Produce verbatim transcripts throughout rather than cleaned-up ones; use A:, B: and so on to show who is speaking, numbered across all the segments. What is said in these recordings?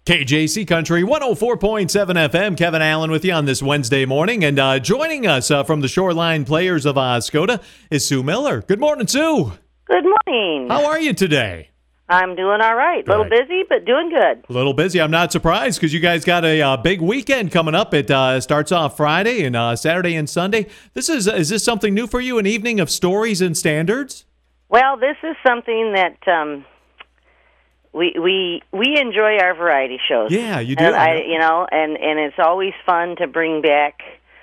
A: K J C Country one oh four point seven F M. Kevin Allen with you on this Wednesday morning. And uh, joining us uh, from the Shoreline Players of Oscoda is Sue Miller. Good morning, Sue.
B: Good morning.
A: How are you today?
B: I'm doing all right. A little busy, but doing good.
A: A little busy. I'm not surprised because you guys got a uh, big weekend coming up. It uh, starts off Friday and uh, Saturday and Sunday. This is is this something new for you? An evening of stories and standards?
B: Well, this is something that um, we we we enjoy our variety shows.
A: Yeah, you do.
B: And I, you know, and and it's always fun to bring back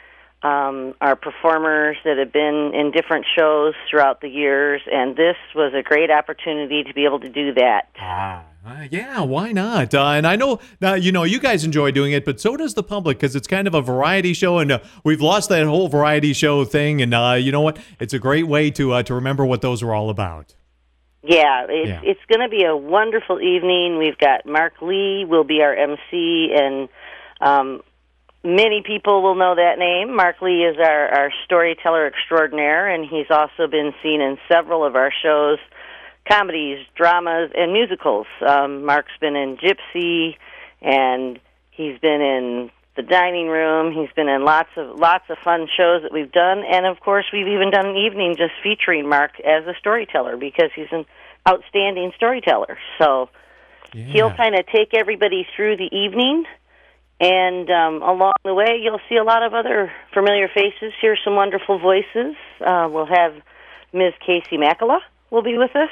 B: um, our performers that have been in different shows throughout the years, and this was a great opportunity to be able to do that.
A: Ah, uh, yeah, why not? Uh, and I know, uh, you know, you guys enjoy doing it, but so does the public because it's kind of a variety show, and uh, we've lost that whole variety show thing. And uh, you know what? It's a great way to uh, to remember what those were all about.
B: Yeah, it's,
A: yeah.
B: it's going to be a wonderful evening. We've got Mark Lee will be our M C, and um, many people will know that name. Mark Lee is our, our storyteller extraordinaire, and he's also been seen in several of our shows, comedies, dramas, and musicals. Um, Mark's been in Gypsy, and he's been in The Dining Room. He's been in lots of lots of fun shows that we've done, and of course, we've even done an evening just featuring Mark as a storyteller because he's an outstanding storyteller. So
A: Yeah.
B: he'll kind of take everybody through the evening. And um, along the way, you'll see a lot of other familiar faces, hear some wonderful voices. Uh, we'll have Miz Casey Makala will be with us.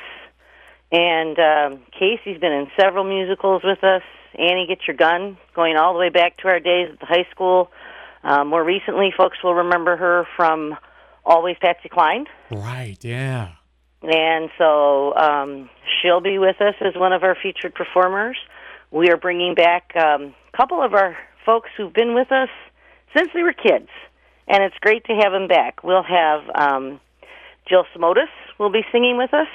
B: And um, Casey's been in several musicals with us. Annie Get Your Gun, going all the way back to our days at the high school. Uh, more recently, folks will remember her from Always Patsy Cline.
A: Right, yeah.
B: And so um, she'll be with us as one of our featured performers. We are bringing back um, a couple of our folks who've been with us since they were kids, and it's great to have them back. We'll have um, Jill Simotis will be singing with us,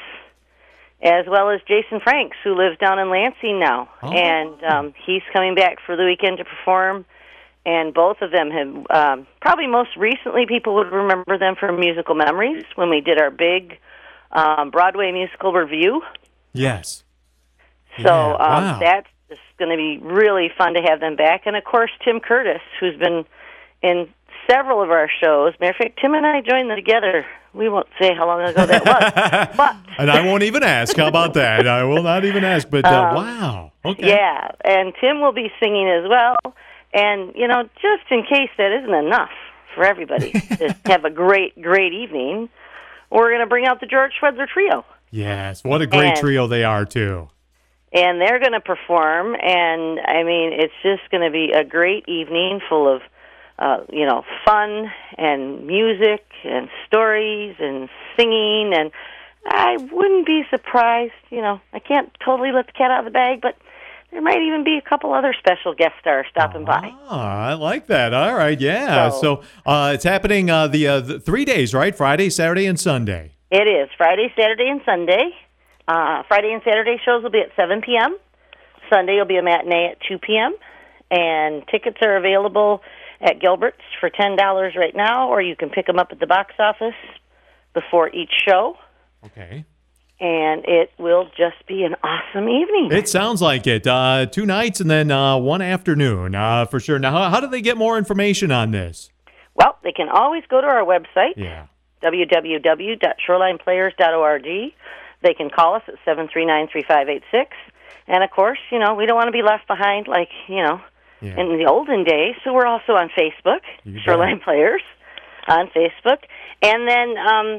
B: as well as Jason Franks, who lives down in Lansing now,
A: oh.
B: and um, he's coming back for the weekend to perform. And both of them have, um, probably most recently, people would remember them from Musical Memories when we did our big um, Broadway musical review.
A: Yes.
B: So
A: Yeah,
B: um,
A: wow.
B: that's just going to be really fun to have them back. And, of course, Tim Curtis, who's been in several of our shows. Matter of fact, Tim and I joined them together. We won't say how long ago that was. But
A: And I won't even ask. How about that? I will not even ask. But, uh,
B: Um,
A: wow. Okay.
B: yeah, and Tim will be singing as well. And, you know, just in case that isn't enough for everybody to have a great, great evening, we're going to bring out the George Schwedler Trio.
A: Yes. What a great
B: And-
A: trio they are, too.
B: And they're going to perform, and, I mean, it's just going to be a great evening full of, uh, you know, fun and music and stories and singing. And I wouldn't be surprised, you know, I can't totally let the cat out of the bag, but there might even be a couple other special guest stars stopping by.
A: Ah, I like that. All right, yeah. So,
B: So-
A: uh, it's happening uh, the, uh, the three days, right? Friday, Saturday, and Sunday.
B: It is Friday, Saturday, and Sunday. Uh, Friday and Saturday shows will be at seven p.m. Sunday will be a matinee at two p.m. And tickets are available at Gilbert's for ten dollars right now, or you can pick them up at the box office before each show.
A: Okay.
B: And it will just be an awesome evening.
A: It sounds like it. Uh, two nights and then uh, one afternoon, uh, for sure. Now, how, how do they get more information on this?
B: Well, they can always go to our website,
A: Yeah.
B: w w w dot shoreline players dot org. They can call us at seven three nine, three five eight six. And, of course, you know, we don't want to be left behind like, you know,
A: Yeah.
B: in the olden days. So we're also on Facebook,
A: You bet.
B: Shoreline Players on Facebook. And then um,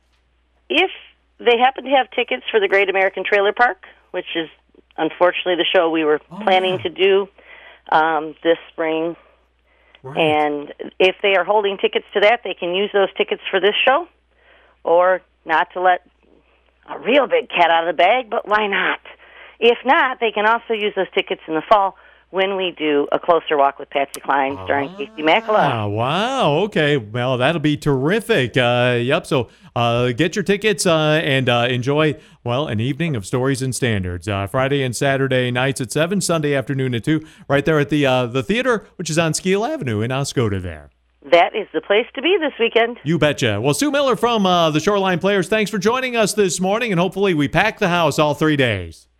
B: if they happen to have tickets for the Great American Trailer Park, which is unfortunately the show we were
A: Oh,
B: planning
A: yeah.
B: to do um, this spring,
A: Right.
B: and if they are holding tickets to that, they can use those tickets for this show, or not to let a real big cat out of the bag, but why not? If not, they can also use those tickets in the fall when we do A Closer Walk with Patsy Cline starring Casey Makala.
A: Ah, wow. Okay. Well, that'll be terrific. Uh, yep. So uh, get your tickets uh, and uh, enjoy, well, an evening of stories and standards. Uh, Friday and Saturday nights at seven, Sunday afternoon at two, right there at the uh, the theater, which is on Skeel Avenue in Oscoda there.
B: That is the place to be this weekend.
A: You betcha. Well, Sue Miller from uh, the Shoreline Players, thanks for joining us this morning, and hopefully we pack the house all three days.